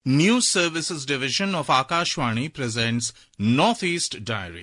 News Services Division of Akashvani presents Northeast Diary.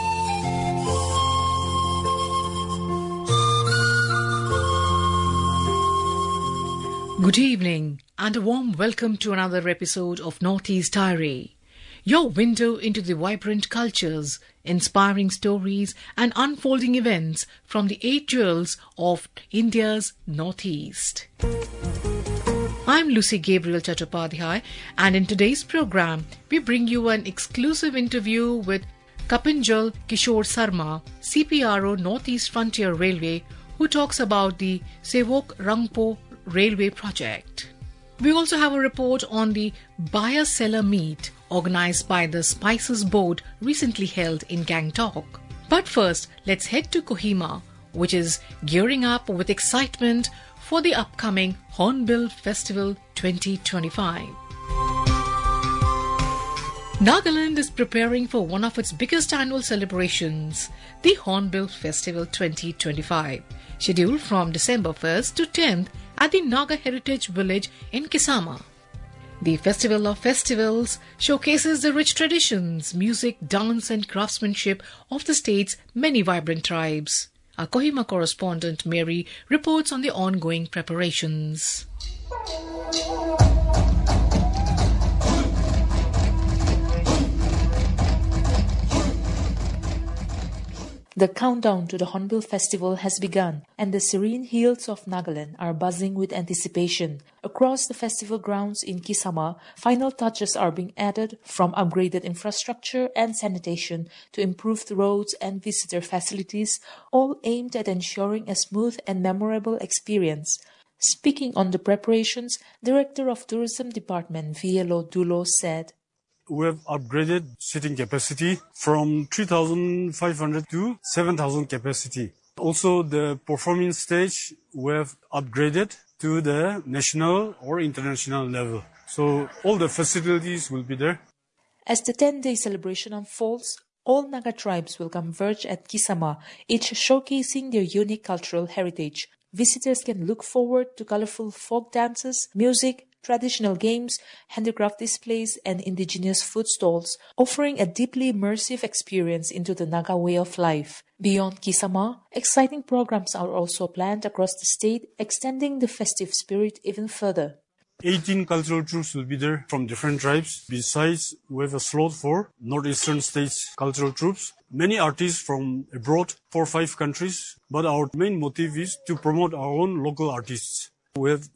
Good evening and a warm welcome to another episode of Northeast Diary, your window into the vibrant cultures, inspiring stories and unfolding events from the 8 jewels of India's Northeast. I'm Lucy Gabriel Chattopadhyay, and in today's program, we bring you an exclusive interview with Kapinjal Kishore Sarma, CPRO Northeast Frontier Railway, who talks about the Sevok Rangpo Railway project. We also have a report on the buyer-seller meet organized by the Spices Board recently held in Gangtok. But first, let's head to Kohima, which is gearing up with excitement for the upcoming Hornbill Festival 2025. Nagaland is preparing for one of its biggest annual celebrations, the Hornbill Festival 2025, scheduled from December 1st to 10th at the Naga Heritage Village in Kisama. The Festival of Festivals showcases the rich traditions, music, dance and craftsmanship of the state's many vibrant tribes. Our Kohima correspondent Mary reports on the ongoing preparations. The countdown to the Hornbill Festival has begun, and the serene hills of Nagaland are buzzing with anticipation. Across the festival grounds in Kisama, final touches are being added, from upgraded infrastructure and sanitation to improved roads and visitor facilities, all aimed at ensuring a smooth and memorable experience. Speaking on the preparations, Director of Tourism Department Vielo Dulo said, "We have upgraded seating capacity from 3,500 to 7,000 capacity. Also, the performance stage we have upgraded to the national or international level. So all the facilities will be there." As the 10-day celebration unfolds, all Naga tribes will converge at Kisama, each showcasing their unique cultural heritage. Visitors can look forward to colorful folk dances, music, traditional games, handicraft displays, and indigenous food stalls, offering a deeply immersive experience into the Naga way of life. Beyond Kisama, exciting programs are also planned across the state, extending the festive spirit even further. 18 cultural troops will be there from different tribes. Besides, we have a slot for northeastern states cultural troops. Many artists from abroad, 4 or 5 countries, but our main motive is to promote our own local artists. We have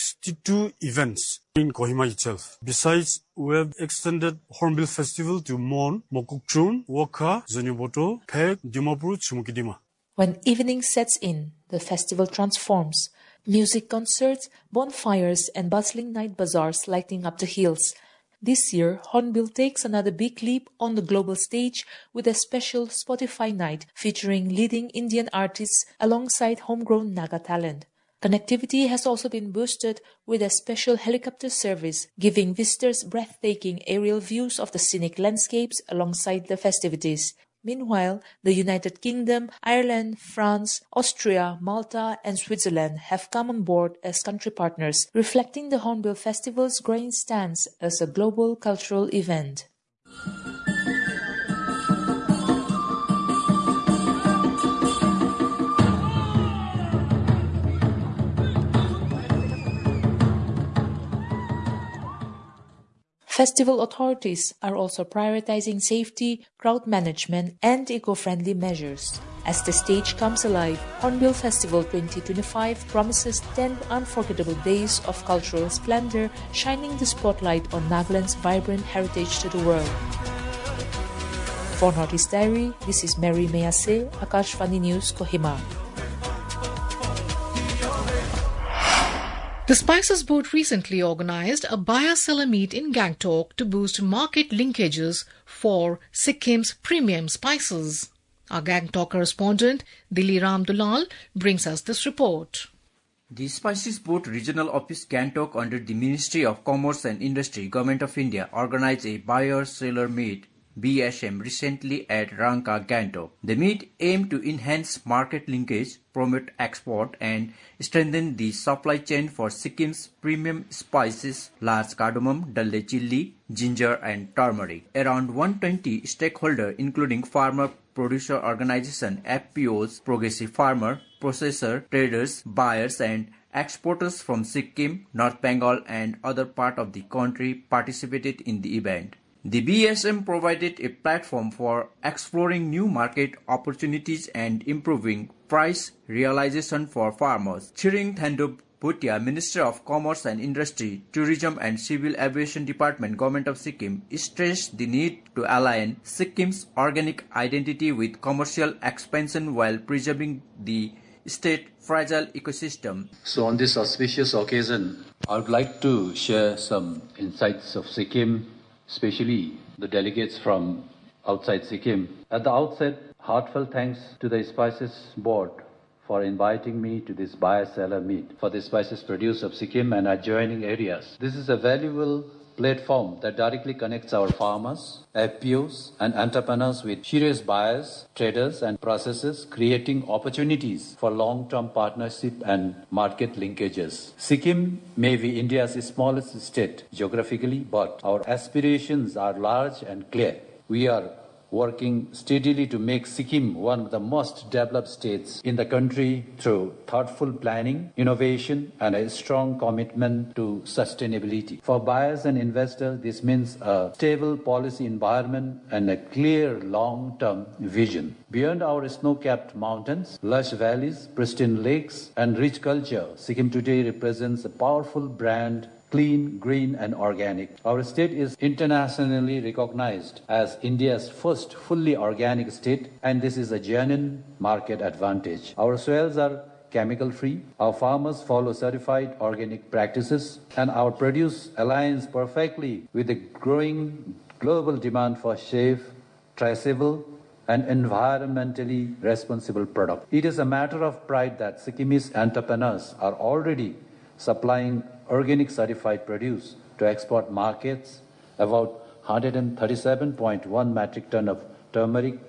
62 events in Kohima itself. Besides, we have extended Hornbill Festival to Mon, Mokokchung, Wokha, Zonyoboto, Phek, Dimapur, Chumukidima. When evening sets in, the festival transforms. Music concerts, bonfires, and bustling night bazaars lighting up the hills. This year, Hornbill takes another big leap on the global stage with a special Spotify night featuring leading Indian artists alongside homegrown Naga talent. Connectivity has also been boosted with a special helicopter service, giving visitors breathtaking aerial views of the scenic landscapes alongside the festivities. Meanwhile, the United Kingdom, Ireland, France, Austria, Malta, and Switzerland have come on board as country partners, reflecting the Hornbill Festival's growing stance as a global cultural event. Festival authorities are also prioritizing safety, crowd management, and eco-friendly measures. As the stage comes alive, Hornbill Festival 2025 promises 10 unforgettable days of cultural splendor, shining the spotlight on Nagaland's vibrant heritage to the world. For Northeast Diary, this is Mary Mayase, Akashvani News, Kohima. The Spices Board recently organized a buyer-seller meet in Gangtok to boost market linkages for Sikkim's premium spices. Our Gangtok correspondent Dili Ram Dulal brings us this report. The Spices Board Regional Office Gangtok under the Ministry of Commerce and Industry, Government of India, organized a buyer-seller meet BSM recently at Rangka, Gangtok. The meet aimed to enhance market linkage, promote export and strengthen the supply chain for Sikkim's premium spices, large cardamom, dalle chilli, ginger and turmeric. Around 120 stakeholders including farmer producer organization, FPOs, progressive farmer, processor, traders, buyers and exporters from Sikkim, North Bengal and other part of the country participated in the event. The BSM provided a platform for exploring new market opportunities and improving price realization for farmers. Chiring Thandop Bhutia, Minister of Commerce and Industry, Tourism and Civil Aviation Department, Government of Sikkim, stressed the need to align Sikkim's organic identity with commercial expansion while preserving the state's fragile ecosystem. So on this auspicious occasion, I would like to share some insights of Sikkim, especially the delegates from outside Sikkim. At the outset, heartfelt thanks to the Spices Board for inviting me to this buyer-seller meet for the spices produce of Sikkim and adjoining areas. This is a valuable platform that directly connects our farmers, FPOs and entrepreneurs with serious buyers, traders and processors, creating opportunities for long-term partnership and market linkages. Sikkim may be India's smallest state geographically, but our aspirations are large and clear. We are working steadily to make Sikkim one of the most developed states in the country through thoughtful planning, innovation, and a strong commitment to sustainability. For buyers and investors, this means a stable policy environment and a clear long-term vision. Beyond our snow-capped mountains, lush valleys, pristine lakes, and rich culture, Sikkim today represents a powerful brand, clean, green and organic. Our state is internationally recognized as India's first fully organic state, and this is a genuine market advantage. Our soils are chemical-free, our farmers follow certified organic practices, and our produce aligns perfectly with the growing global demand for safe, traceable and environmentally responsible products. It is a matter of pride that Sikkimese entrepreneurs are already supplying organic certified produce to export markets, about 137.1 metric ton of turmeric,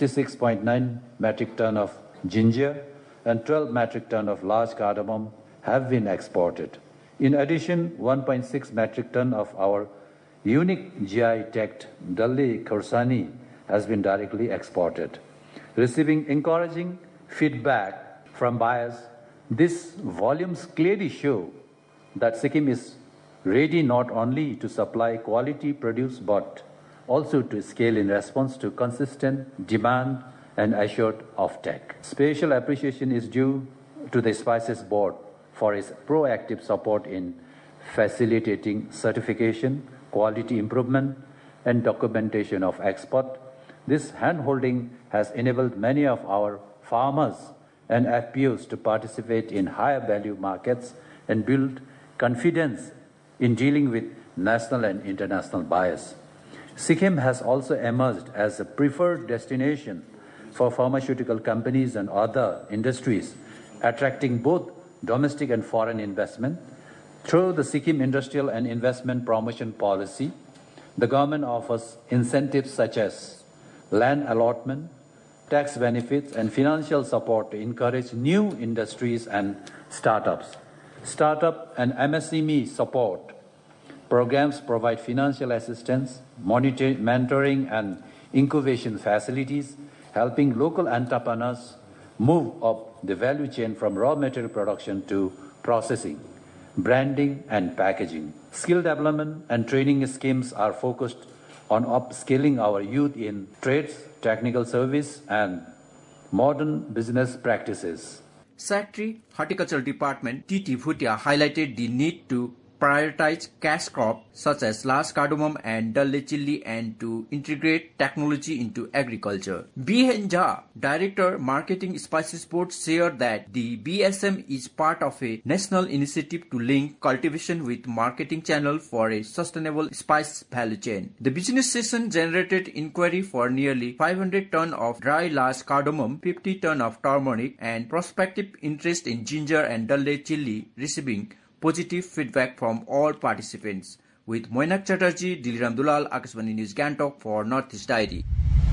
56.9 metric ton of ginger, and 12 metric ton of large cardamom have been exported. In addition, 1.6 metric ton of our unique GI-tagged Dalle Khorsani has been directly exported. Receiving encouraging feedback from buyers, these volumes clearly show that Sikkim is ready not only to supply quality produce but also to scale in response to consistent demand and assured offtake. Special appreciation is due to the Spices Board for its proactive support in facilitating certification, quality improvement, and documentation of export. This hand-holding has enabled many of our farmers and FPOs to participate in higher value markets and build confidence in dealing with national and international buyers. Sikkim has also emerged as a preferred destination for pharmaceutical companies and other industries, attracting both domestic and foreign investment. Through the Sikkim Industrial and Investment Promotion Policy, the government offers incentives such as land allotment, tax benefits, and financial support to encourage new industries and startups. Startup and MSME support programs provide financial assistance, mentoring, and incubation facilities, helping local entrepreneurs move up the value chain from raw material production to processing, branding, and packaging. Skill development and training schemes are focused on upskilling our youth in trades, technical service, and modern business practices. Secretary, Horticulture Department, T.T. Bhutia highlighted the need to prioritize cash crops such as large cardamom and dalle chilli and to integrate technology into agriculture. B. Henja, Director, Marketing Spices Board, shared that the BSM is part of a national initiative to link cultivation with marketing channel for a sustainable spice value chain. The business session generated inquiry for nearly 500 ton of dry large cardamom, 50 ton of turmeric, and prospective interest in ginger and dalle chilli, receiving positive feedback from all participants. With Moinak Chatterjee, Diliram Dulal, Akashvani News Gantok for Northeast Diary.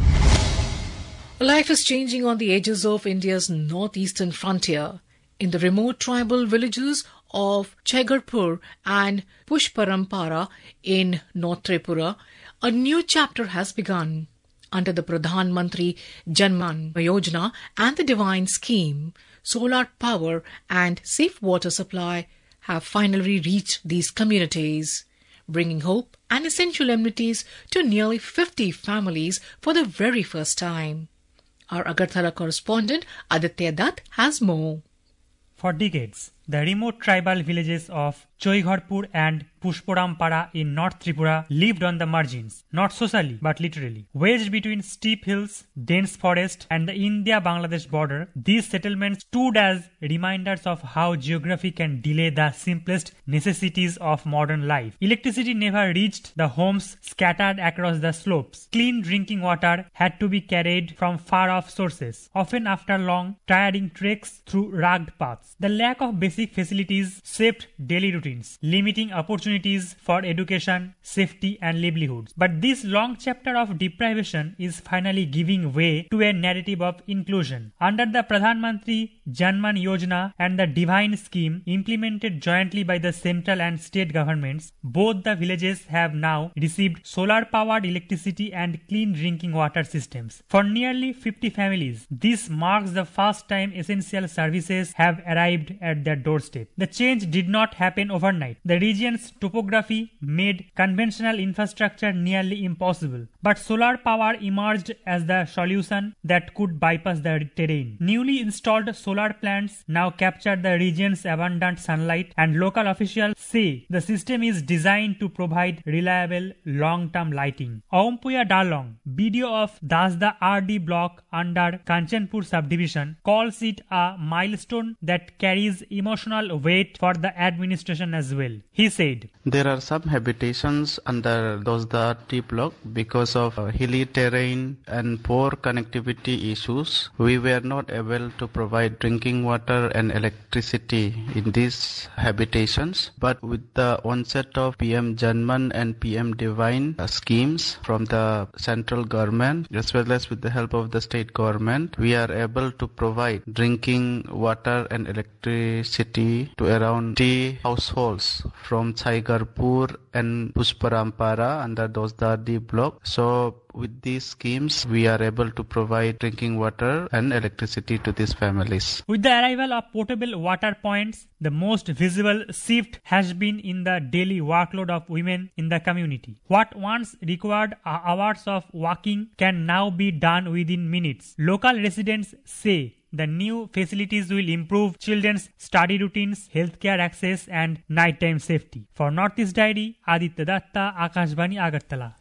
Life is changing on the edges of India's northeastern frontier. In the remote tribal villages of Chaigarpur and Pushparampara in North Tripura, a new chapter has begun. Under the Pradhan Mantri Janman Yojana and the Divine Scheme, solar power and safe water supply have finally reached these communities, bringing hope and essential amenities to nearly 50 families for the very first time. Our Agartala correspondent Aditya Dutt has more. For decades, the remote tribal villages of Choigharpur and Pushparampara in North Tripura lived on the margins, not socially but literally. Wedged between steep hills, dense forest and the India-Bangladesh border, these settlements stood as reminders of how geography can delay the simplest necessities of modern life. Electricity never reached the homes scattered across the slopes. Clean drinking water had to be carried from far-off sources, often after long, tiring treks through rugged paths. The lack of basic facilities shaped daily routines, limiting opportunities for education, safety and livelihoods. But this long chapter of deprivation is finally giving way to a narrative of inclusion. Under the Pradhan Mantri Janman Yojana and the Divine Scheme implemented jointly by the central and state governments, both the villages have now received solar-powered electricity and clean drinking water systems. For nearly 50 families, this marks the first time essential services have arrived at their doorstep. The change did not happen overnight. The region's topography made conventional infrastructure nearly impossible, but solar power emerged as the solution that could bypass the terrain. Newly installed solar plants now capture the region's abundant sunlight, and local officials say the system is designed to provide reliable long-term lighting. Aumpuya Dalong, BDO of Dasda RD block under Kanchanpur subdivision, calls it a milestone that carries emotional weight for the administration as well. He said, "There are some habitations under Dasda RD block because of hilly terrain and poor connectivity issues. We were not able to provide drinking water and electricity in these habitations. But with the onset of PM Janman and PM Divine schemes from the central government, as well as with the help of the state government, we are able to provide drinking water and electricity to around 30 households from Chaigarpur and Pushparampara under Dasda RD block. So with these schemes, we are able to provide drinking water and electricity to these families." With the arrival of portable water points, the most visible shift has been in the daily workload of women in the community. What once required hours of walking can now be done within minutes. Local residents say the new facilities will improve children's study routines, healthcare access and nighttime safety. For Northeast Diary, Aditya Datta, Akashvani, Agartala.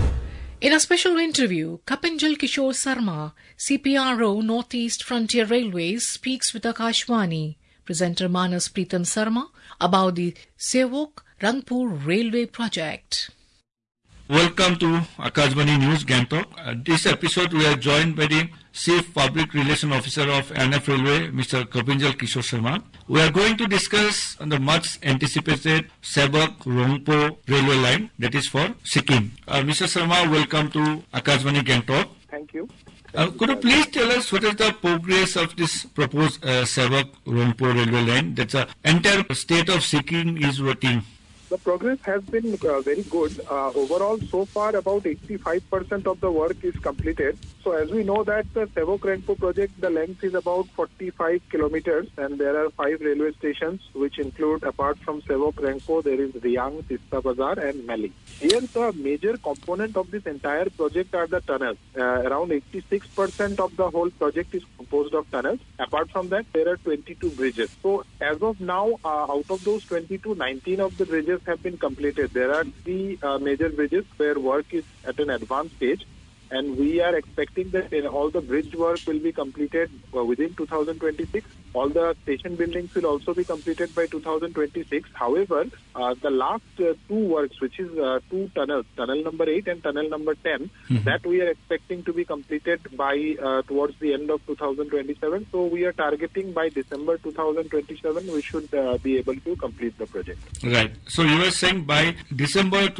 In a special interview, Kapinjal Kishore Sarma, CPRO Northeast Frontier Railways, speaks with Akashvani. Presenter Manas Pritam Sarma about the Sevok Rangpur Railway project. Welcome to Akashvani News Gantok. This episode we are joined by the Chief Public Relation Officer of NF Railway, Mr. Kapinjal Kishore Sarma. We are going to discuss on the much anticipated Sevok Rangpur railway line, that is for Sikkim. Mr. Sarma, welcome to Akashvani Gantok. Thank you. Could you please tell us what is the progress of this proposed Sevok Rangpur railway line? That's the entire state of Sikkim is working. The progress has been very good. Overall, so far, about 85% of the work is completed. So, as we know that the Sevok Rangpur project, the length is about 45 kilometers, and there are 5 railway stations, which include, apart from Sevok Rangpur, there is Riang, Tista Bazar, and Meli. Here, the major component of this entire project are the tunnels. Around 86% of the whole project is composed of tunnels. Apart from that, there are 22 bridges. So, as of now, out of those 22, 19 of the bridges have been completed. There are 3 major bridges where work is at an advanced stage, and we are expecting that all the bridge work will be completed within 2026. All the station buildings will also be completed by 2026. However, the last two works, which is two tunnels, tunnel number 8 and tunnel number 10, that we are expecting to be completed by towards the end of 2027. So we are targeting by December 2027 we should be able to complete the project. Right. So you were saying by December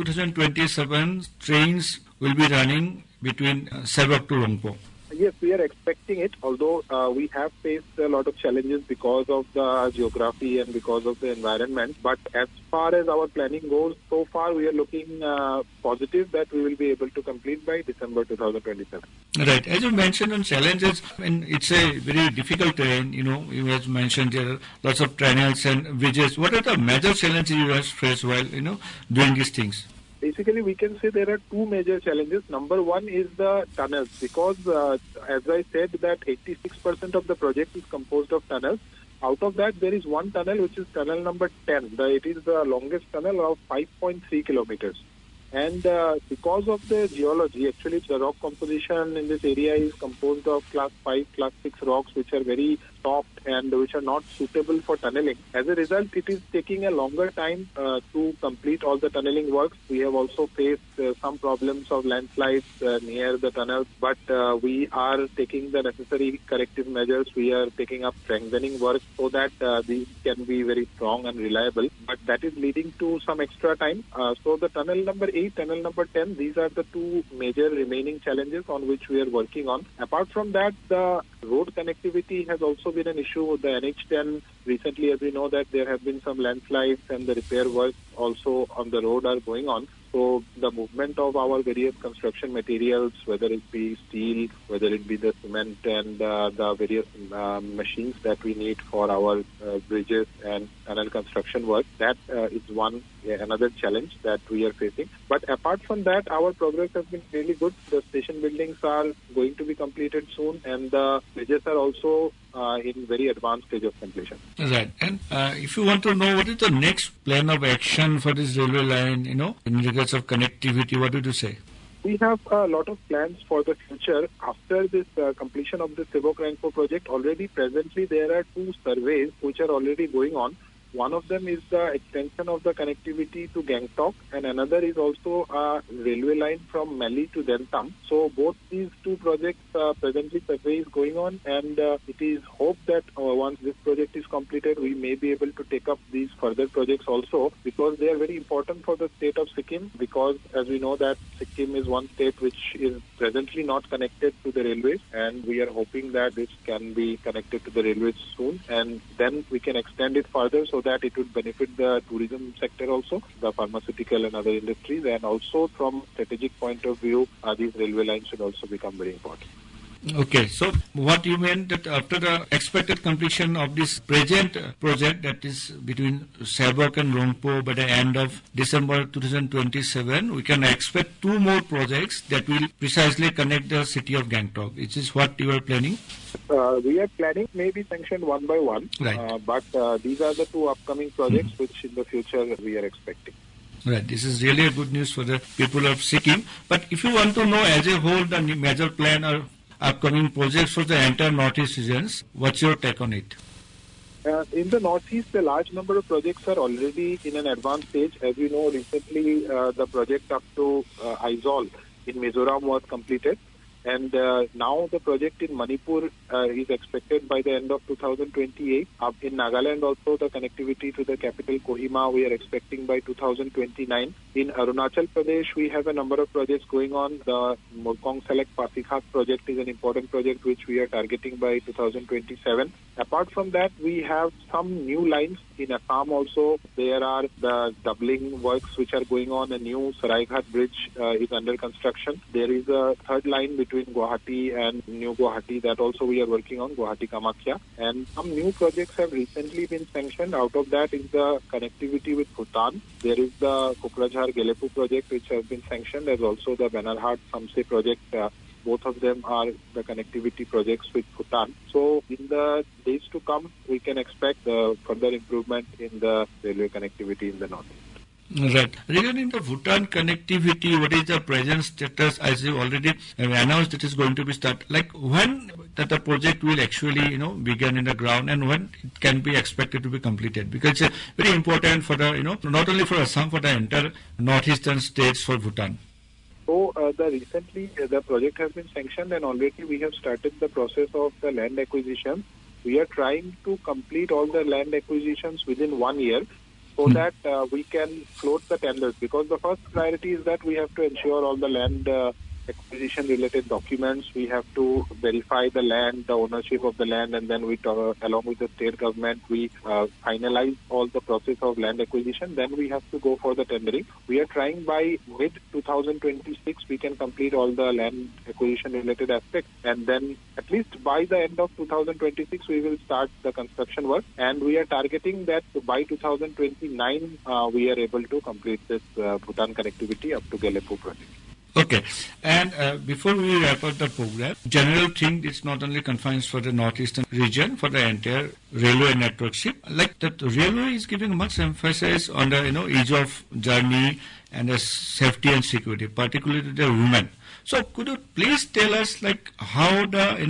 2027 trains will be running between Sebok to Rongpo. Yes, we are expecting it, although we have faced a lot of challenges because of the geography and because of the environment. But as far as our planning goes, so far we are looking positive that we will be able to complete by December 2027. Right. As you mentioned on challenges, and it's a very difficult terrain, you have mentioned there are lots of tunnels and bridges. What are the major challenges you have faced while, doing these things? Basically, we can say there are two major challenges. Number one is the tunnels, because as I said that 86% of the project is composed of tunnels. Out of that, there is one tunnel which is tunnel number 10. It is the longest tunnel of 5.3 kilometers. And because of the geology, actually the rock composition in this area is composed of class 5, class 6 rocks which are very soft and which are not suitable for tunneling. As a result, it is taking a longer time to complete all the tunneling works. We have also faced some problems of landslides near the tunnels, but we are taking the necessary corrective measures. We are taking up strengthening work so that these can be very strong and reliable, but that is leading to some extra time. So the tunnel number 8, tunnel number 10, these are the two major remaining challenges on which we are working on. Apart from that, the road connectivity has also been an issue. The NH10, recently as we know that there have been some landslides and the repair work also on the road are going on. So the movement of our various construction materials, whether it be steel, whether it be the cement and the various machines that we need for our bridges and tunnel construction work, that is another challenge that we are facing. But apart from that, our progress has been really good. The station buildings are going to be completed soon, and the bridges are also in very advanced stage of completion. Right. And if you want to know what is the next plan of action for this railway line, in regards of connectivity, what would you say? We have a lot of plans for the future. After this completion of the Sebok-Rangpo project, already presently there are two surveys which are already going on. One of them is the extension of the connectivity to Gangtok, and another is also a railway line from Mali to Dentam. So both these two projects, presently survey is going on, and it is hoped that once this project is completed, we may be able to take up these further projects also, because they are very important for the state of Sikkim, because as we know that Sikkim is one state which is presently not connected to the railways, and we are hoping that this can be connected to the railways soon, and then we can extend it further so that it would benefit the tourism sector also, the pharmaceutical and other industries, and also from strategic point of view, these railway lines should also become very important. Okay, so what you meant that after the expected completion of this present project, that is between Sebok and Rongpo, by the end of December 2027, we can expect two more projects that will precisely connect the city of Gangtok. Which is what you are planning? We are planning maybe sanctioned one by one, right. But these are the two upcoming projects which in the future we are expecting. Right. This is really a good news for the people of Sikkim. But if you want to know as a whole the major plan or upcoming projects for the entire Northeast regions, what's your take on it? In the Northeast, a large number of projects are already in an advanced stage. As you know, recently the project up to Aizawl in Mizoram was completed. And now the project in Manipur is expected by the end of 2028. In Nagaland also, the connectivity to the capital Kohima we are expecting by 2029. In Arunachal Pradesh, we have a number of projects going on. The Murkong Select Pasikhat project is an important project which we are targeting by 2027. Apart from that, we have some new lines. In Assam also, there are the doubling works which are going on. A new Saraighat bridge is under construction. There is a third line between Guwahati and New Guwahati that also we are working on, Guwahati Kamakya. And some new projects have recently been sanctioned. Out of that is the connectivity with Bhutan. There is the Kokrajhar Gelepu project which has been sanctioned, as also the Banarhat Samse project. Both of them are the connectivity projects with Bhutan. So in the days to come, we can expect further improvement in the railway connectivity in the northeast. Right. Regarding the Bhutan connectivity, what is the present status? As you already announced, it is going to be started. Like when that the project will actually, begin in the ground, and when it can be expected to be completed? Because it's very important for the, not only for Assam, for the entire northeastern states for Bhutan. So recently the project has been sanctioned, and already we have started the process of the land acquisition. We are trying to complete all the land acquisitions within 1 year, so that we can float the tenders, because the first priority is that we have to ensure all the land acquisition related documents. We have to verify the land, the ownership of the land, and then we along with the state government, we finalize all the process of land acquisition. Then we have to go for the tendering. We are trying by mid 2026 we can complete all the land acquisition related aspects, and then at least by the end of 2026 we will start the construction work, and we are targeting that by 2029 we are able to complete this Bhutan connectivity up to Galepu project. Okay, and before we wrap up the program, general thing is not only confined for the northeastern region, for the entire railway network ship. Like the railway is giving much emphasis on the ease of journey and the safety and security, particularly to the women. So could you please tell us like how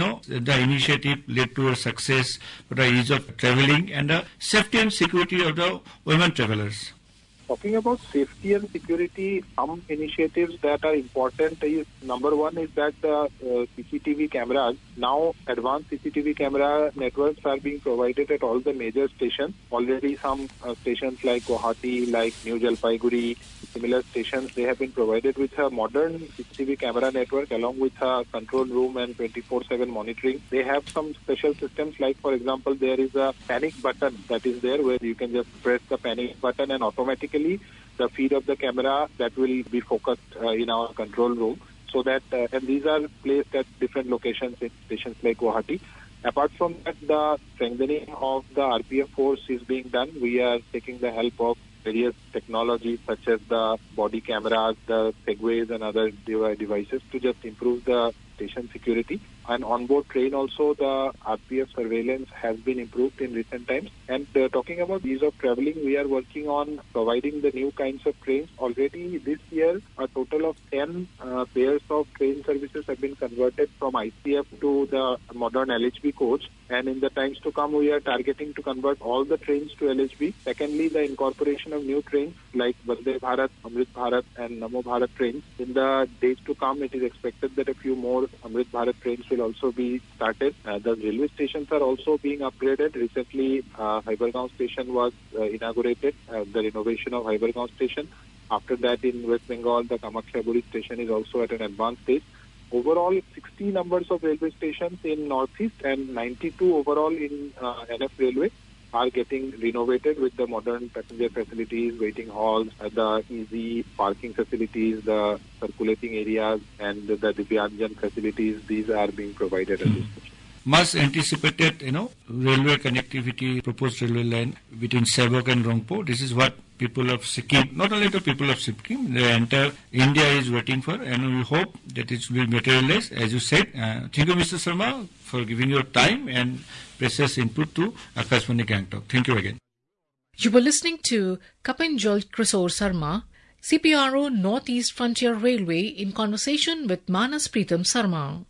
the initiative led to a success for the ease of traveling and the safety and security of the women travelers? Talking about safety and security, some initiatives that are important is, number one is that the CCTV cameras, now advanced CCTV camera networks are being provided at all the major stations. Already some stations like Guwahati, like New Jalpaiguri, similar stations, they have been provided with a modern CCTV camera network along with a control room and 24/7 monitoring. They have some special systems like, for example, there is a panic button that is there where you can just press the panic button and automatically the feed of the camera that will be focused in our control room, so that and these are placed at different locations in stations like Guwahati. Apart from that, the strengthening of the RPF force is being done. We are taking the help of various technologies such as the body cameras, the segways and other devices to just improve the station security. And on-board train also, the RPF surveillance has been improved in recent times. And talking about ease of traveling, we are working on providing the new kinds of trains. Already this year, a total of 10 pairs of train services have been converted from ICF to the modern LHB coach. And in the times to come, we are targeting to convert all the trains to LHB. Secondly, the incorporation of new trains like Vande Bharat, Amrit Bharat and Namo Bharat trains. In the days to come, it is expected that a few more Amrit Bharat trains will also be started. The railway stations are also being upgraded. Recently, Hybergaon station was inaugurated, the renovation of Hybergaon station. After that, in West Bengal, the Kamakhya-Buri station is also at an advanced stage. Overall, 60 numbers of railway stations in Northeast and 92 overall in NF Railway are getting renovated with the modern passenger facilities, waiting halls, the easy parking facilities, the circulating areas, and the Divyanjan facilities. These are being provided at this station. Much anticipated, railway connectivity, proposed railway line between Sebok and Rangpo. This is what people of Sikkim, not only the people of Sikkim, the entire India is waiting for, and we hope that it will materialize, as you said. Thank you, Mr. Sharma, for giving your time and precious input to Akashvani Gangtok. Thank you again. You were listening to Kapinjal Kishore Sharma, CPRO Northeast Frontier Railway, in conversation with Manas Pritam Sharma.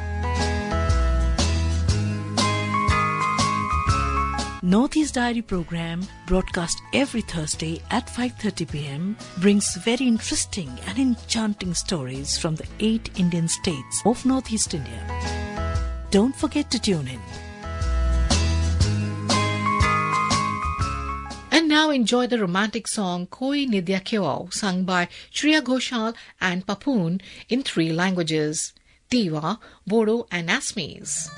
Northeast Diary program, broadcast every Thursday at 5:30 p.m., brings very interesting and enchanting stories from the 8 Indian states of Northeast India. Don't forget to tune in. And now enjoy the romantic song Koi Nidya Kyao, sung by Shreya Ghoshal and Papoon in 3 languages: Tiwa, Bodo and Assamese.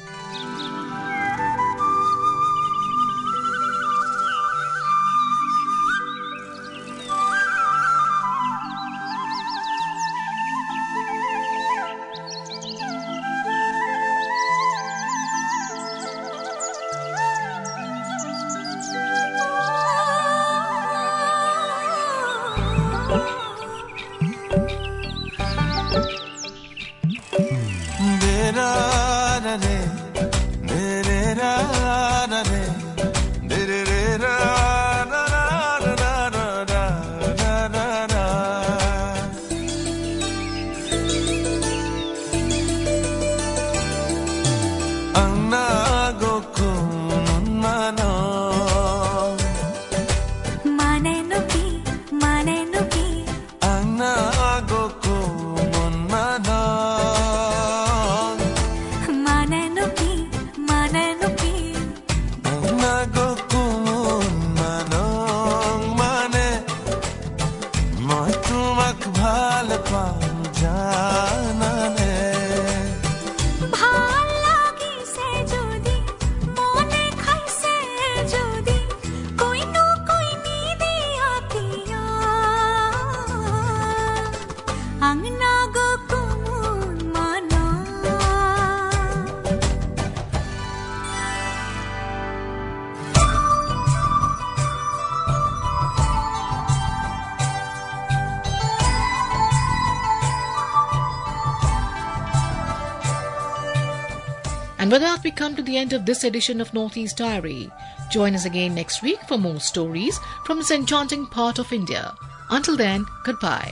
And with that, we come to the end of this edition of Northeast Diary. Join us again next week for more stories from this enchanting part of India. Until then, goodbye.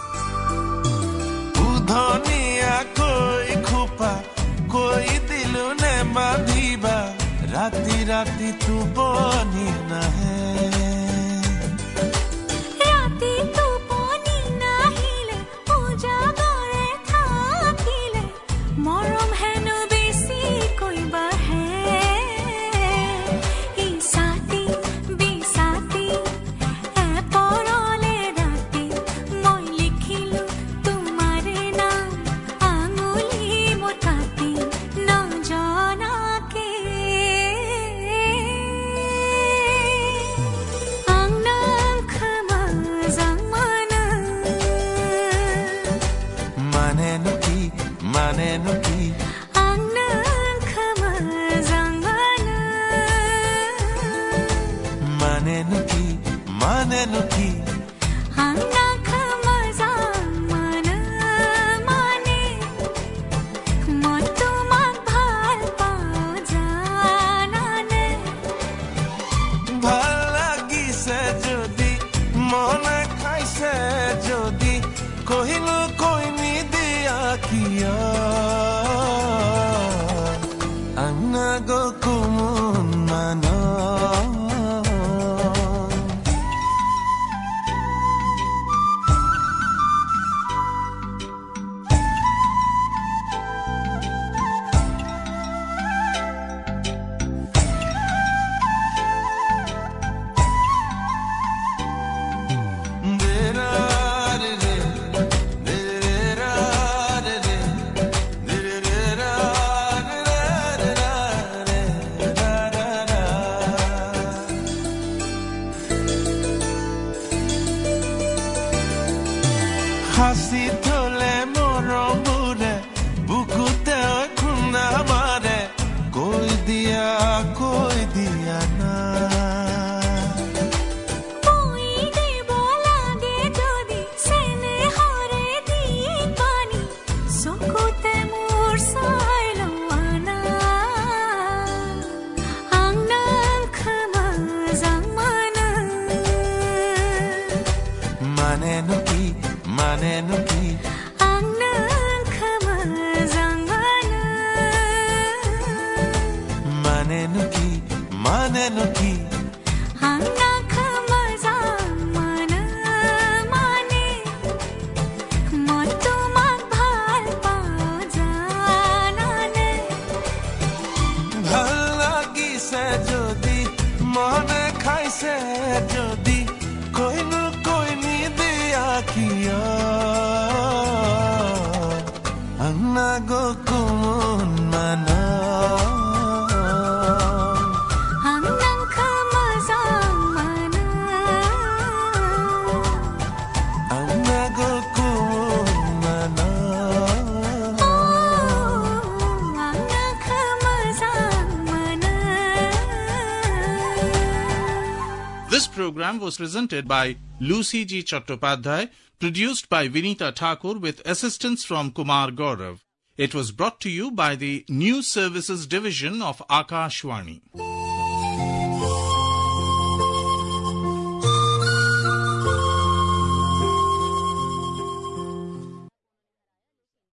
This program was presented by Lucy G. Chattopadhyay, produced by Vinita Thakur with assistance from Kumar Gaurav. It was brought to you by the News Services Division of Akashvani.